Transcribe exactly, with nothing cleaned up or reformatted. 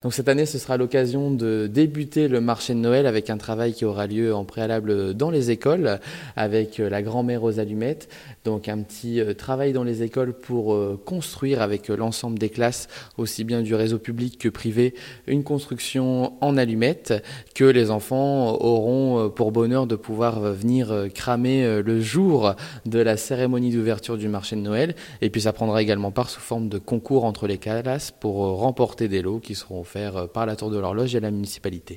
Donc cette année, ce sera l'occasion de débuter le marché de Noël avec un travail qui aura lieu en préalable dans les écoles avec la grand-mère aux allumettes. Donc un petit travail dans les écoles pour construire avec l'ensemble des classes, aussi bien du réseau public que privé, une construction en allumettes que les enfants auront pour bonheur de pouvoir venir cramer le jour de la cérémonie d'ouverture du marché de Noël. Et puis ça prendra également part sous forme de concours entre les classes pour remporter des lots qui seront offerts par la Tour de l'Horloge et la municipalité.